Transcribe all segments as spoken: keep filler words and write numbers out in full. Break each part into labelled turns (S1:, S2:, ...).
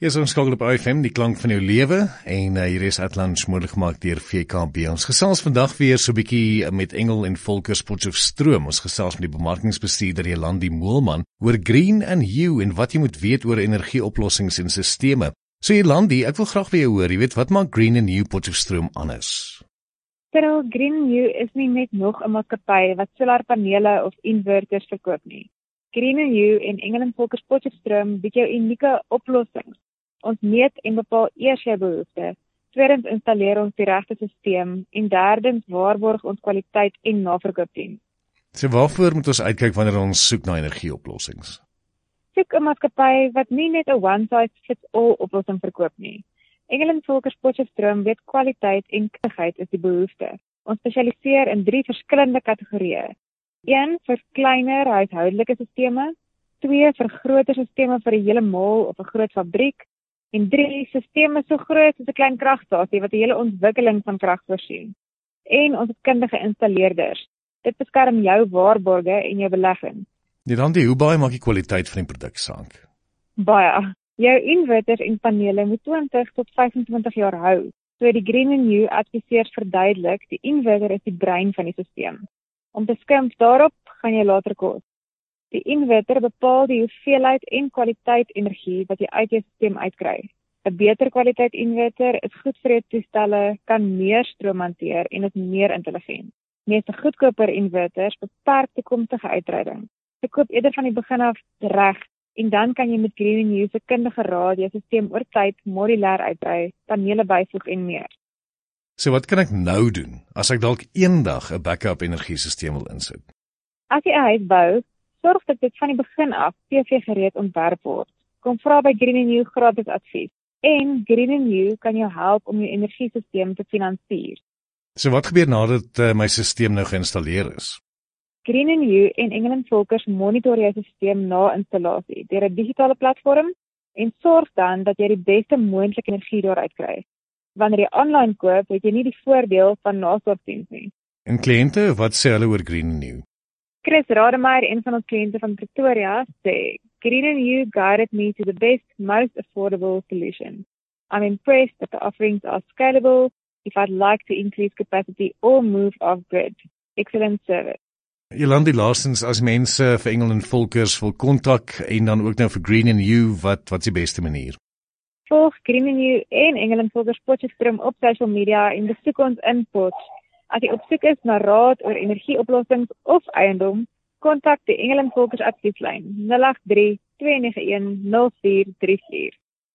S1: Hier is ons skakel op I F M, die klank van jou lewe, en uh, hier is Atlantis moontlik gemaak deur V K B. Ons gesels vandag weer so 'n bietjie met Engel en Volker Potchefstroom. Ons gesels met die bemarkingsbestuurder Jolandi Moelman oor Green and You en wat jy moet weet oor energieoplossings en sisteme. So Jolandi, ek wil graag by jou hoor, jy weet, wat maak Green and You Potchefstroom anders?
S2: Terwyl Green and You is nie net nog 'n maatskappy wat solarpanele of inverters verkoop nie. Green and You en Engel en Volker Potchefstroom bied jou unieke oplossings. Ons meet en bepaal eers jou behoeftes, tweedens installeer ons die regte stelsel en derdens waarborg ons kwaliteit en naverkoopdiens.
S1: So waarvoor moet ons uitkyk wanneer ons soek na energieoplossings?
S2: Soek 'n maatskappy wat nie net 'n one-size-fits-all oplossing verkoop nie. Engel en Volker Potchefstroom weet kwaliteit en kundigheid is die behoefte. Ons spesialiseer in drie verskillende kategorieë. een vir kleiner huishoudelike sisteme, twee vir groter sisteme vir 'n hele mall of 'n groot fabriek, en drie sisteme so groot soos 'n klein kragstasie wat 'n hele ontwikkeling van krag voorsien. En ons het kundige installeerders. Dit beskerm jou waarborge en jou belegging.
S1: Jolandi, hoe baie maak die kwaliteit van die produk saak?
S2: Baie. Jou inverters en panele moet twintig tot vyfentwintig jaar hou. So die Green and You adviseer verduidelik, die inverter is die brein van die stelsel. Om te skimp daarop gaan jy later kos. Die inverter bepaal die hoeveelheid en kwaliteit energie wat jy uit jou stelsel uitkry. 'n Beter kwaliteit inverter is goed vir jou toestelle, kan meer stroom hanteer en is meer intelligent. Meeste goedkoper inverters beperk toekomstige uitbreiding. Jy koop eerder van die begin af reg en dan kan jy met Green and You se kundige raad jou stelsel oor tyd modulêr uitbrei, panele byvoeg en meer.
S1: So wat kan ek nou doen as ek dalk eendag 'n backup energiesisteem wil insit?
S2: As jy 'n huis bou, sorg dat dit van die begin af P V gereed ontwerp word. Kom vra by Green and You gratis advies. En Green and You kan jou help om jou energiesisteem te finansier.
S1: So wat gebeur nadat uh, my sisteem nou geïnstalleer is?
S2: Green and You en Engel en Volkers monitor jou sisteem na installasie deur 'n digitale platform en sorg dan dat jy die beste moontlike energie daaruit kry. Wanneer jy aanlyn koop, het jy nie die voordeel van nasorgdiens nie.
S1: En kliënte, wat sê hulle oor Green and You?
S2: Chris Rademeier, een van ons kliënte van Pretoria, sê, Green and You guided me to the best, most affordable solution. I'm impressed that the offerings are scalable if I'd like to increase capacity or move off grid. Excellent service.
S1: Jolandi, laastens, as mense vir Engel en Volkers wil kontak en dan ook nou vir Green and You, wat wat is die beste manier?
S2: Volg Green and You en Engel en Volkers Potchefstroom op social media en besoek ons in Potch. As jy op soek is na raad oor energieoplossings of eiendom, kontak die Engel en Volkers advieslyn nul agt drie, twee nege een, nul vier drie vier.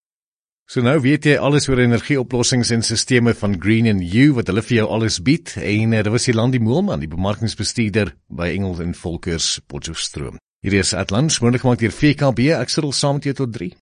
S1: So nou weet jy alles oor energieoplossings en sisteme van Green and You, wat hulle vir jou alles bied, en uh, dit was Jolandi Moelman, die bemarkingsbestuurder by Engel en Volkers Potchefstroom. Hier is Atlantis moontlik gemaak deur V K B, ek sal saam met jou tot drie.